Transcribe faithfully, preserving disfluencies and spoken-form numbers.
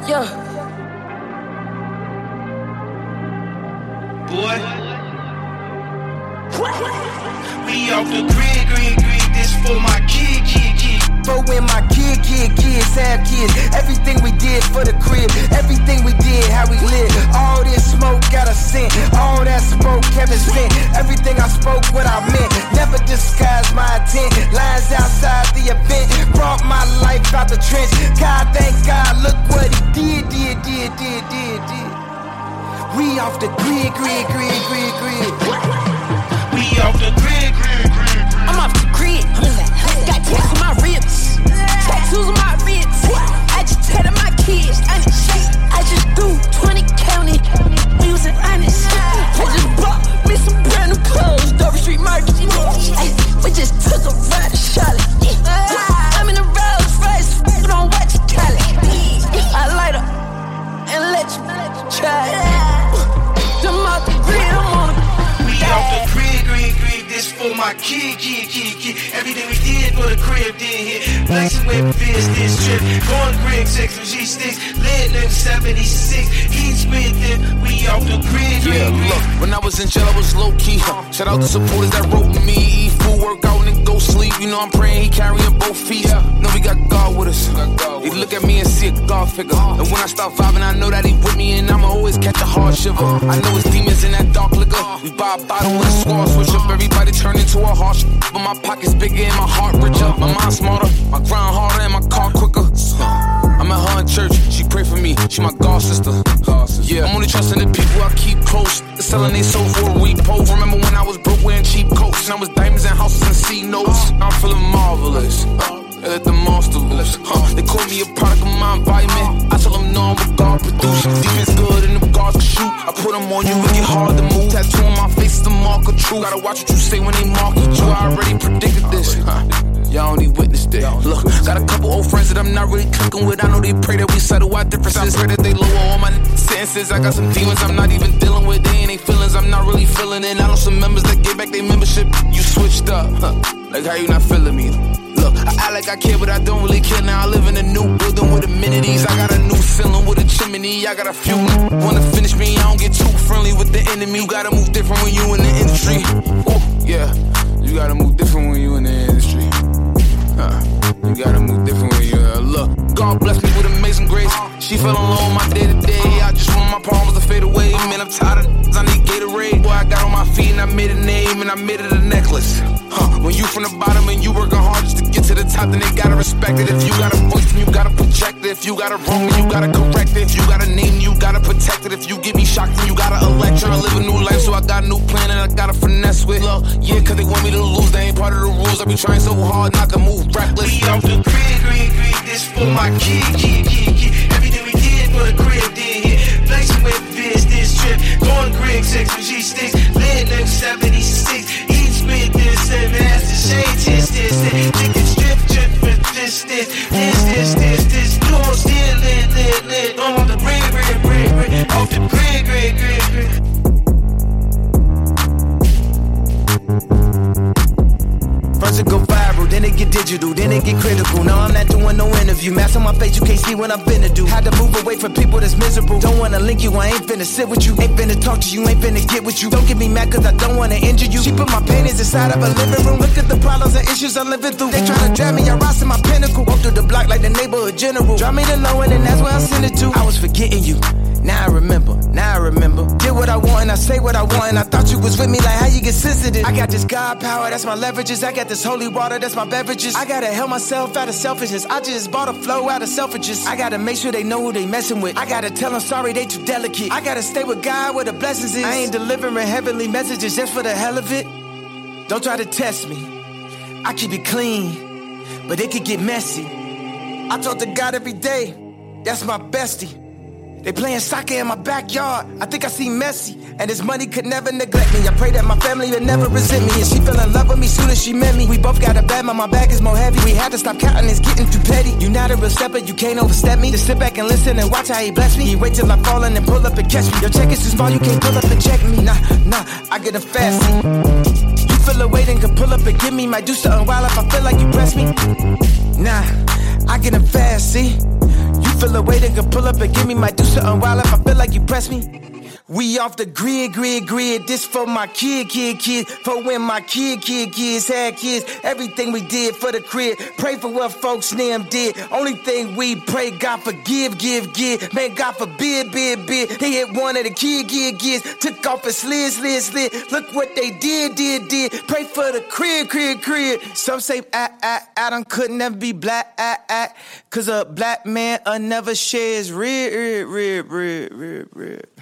Yeah. Boy. We off the grid, grid, grid. This for my kid, kid, kid. For when my kid, kid, kids have kids. Everything we did for the crib. Everything we did, how we live. All this smoke got a scent. All that smoke Kevin sent. Everything I spoke, what I meant. Never disguised my intent. Lines outside the event. Brought my life out the trench. God, thank God, look what he did, did, did, did, did, did. We off the grid, grid, grid, grid, grid. We off the grid, grid, grid. I'm off the grid. Got tats on my ribs. Tattoos on my ribs. I just tatted my kids. I just do twenty county. We was honest. I just bought me some brand new clothes. Dover Street Market. Ay, we just took a ride to Charlotte. I'm in the Rolls Royce. You don't watch it, Cali. I light up and let you try it. Them off the grid, I'm on the We off the grid, grid, grid. This for my kid, kid, kid, kid. Everything we did for the crib did hit. Flexing with business trip. Going to Greg six with G sticks. Lit in seventy-six. Heat spit it. We off the grid, grid, Yeah, grid. look, when I was in jail, I was low key. Huh. Shout out to supporters that wrote me. Eat food, work out, and go sleep. You know I'm praying he carrying both feet. Yeah. No, we got God with us. He look at me and see a God figure. And when I start vibing, I know that he with me, and I'ma always catch a hard shiver. I know it's demons in that dark liquor. We buy a bottle and a squad switch up. Everybody turn into a harsh, but my pocket's bigger and my heart richer. My mind smarter, my grind harder, and my car quicker. I'm at her in church, she pray for me, she my God sister. Yeah, I'm only trusting the people I keep close. They're selling they soul for a repo. Remember when I was broke wearing cheap coats, and I was diamonds and houses and C notes. I'm feeling marvelous. They let the monster loose. Huh. They call me a product of my environment. I tell them no, I'm a God producer. Defense good and them guards can shoot. I put them on you, it get hard to move. Tattoo on my face is the mark of truth. Gotta watch what you say when they market you. I already predicted this. Huh. Y'all only witnessed it. Look, got a couple old friends that I'm not really clicking with. I know they pray that we settle our differences. I pray that they lower all my sentences. I got some demons I'm not even dealing with. They ain't they feelings I'm not really feeling it. I know some members that get back their membership. You switched up, huh? Like how you not feeling me? Look, I act like I care, but I don't really care. Now I live in a new building with amenities. I got a new ceiling with a chimney. I got a few wanna finish me. I don't get too friendly with the enemy. You gotta move different when you in the industry. Ooh, yeah, you gotta move different when you in the industry. Uh, you gotta move different when you uh, look. God bless me with amazing grace. She fell alone my day to day. I just want my problems to fade away. Man, I'm tired of I need Gatorade. Boy, I got on my feet and I made a name and I made it a necklace. Huh. When you from the bottom and you working hard just to get to the top, then they gotta respect it. If you got a voice, then you gotta project it. If you got a wrong, then you gotta correct it. If you got a name, you gotta protect it. If you get me shocked, then you gotta elect. Tryna live a new life, so I got a new plan and I gotta finesse with love. Yeah, cause they want me to lose, they ain't part of the rules. I be trying so hard not to move reckless. We off the grid, grid, grid. This for my kid, kid, kid, kid. Everything we did for the crib did hit. Flexing with business trip. Going to Greg six with G sticks. Lit in seventy-six. Eat spit this and that's the shade. This, this, this. Chicken strip, trip with this, this. This, this, this, this. You on still lit, lit, lit. On the grid, grid, grid, grid. Off the grid, grid, grid, grid. First it go viral, then it get digital, then it get critical. Now I'm not doing no interview. Mask on my face, you can't see what I'm finna do. Had to move away from people that's miserable. Don't wanna link you, I ain't finna sit with you. Ain't finna talk to you, ain't finna get with you. Don't get me mad cause I don't wanna injure you. She put my paintings inside of a living room. Look at the problems and issues I'm living through. They tryna drag me, I rise to my pinnacle. Walk through the block like the neighborhood general. Drop me the low end and that's where I send it to. I was forgetting you. Now I remember, now I remember. Did what I want and I say what I want. And I thought you was with me, like how you get sensitive. I got this God power, that's my leverages. I got this holy water, that's my beverages. I gotta help myself out of selfishness. I just bought a flow out of selfishness. I gotta make sure they know who they messing with. I gotta tell them sorry, they too delicate. I gotta stay with God where the blessings is. I ain't delivering heavenly messages just for the hell of it. Don't try to test me. I keep it clean, but it could get messy. I talk to God every day, that's my bestie. They playing soccer in my backyard. I think I see Messi, and his money could never neglect me. I pray that my family would never resent me, and she fell in love with me soon as she met me. We both got a bad, but my bag is more heavy. We had to stop counting, it's getting too petty. You not a real stepper, you can't overstep me. Just sit back and listen and watch how he bless me. He wait till I fall and then pull up and catch me. Your check is too small, you can't pull up and check me. Nah, nah, I get a fast seat. You feel a weight and can pull up and give me. Might do something wild if I feel like you press me. Nah, I get him fast, see. You feel a way, then can pull up and give me. Might do something wild if I feel like you press me. We off the grid, grid, grid. This for my kid, kid, kids. For when my kid, kid, kids had kids. Everything we did for the crib. Pray for what folks them did. Only thing we pray, God forgive, give, give. Man, God forbid, bid, bid. They hit one of the kid, kid, kids. Took off a slid, slid, slid. Look what they did, did, did. Pray for the crib, crib, crib. Some say ah, ah, Adam could never be black, ah, ah. Cause a black man uh, never shares rib, rib, rib, rib, rib, rib.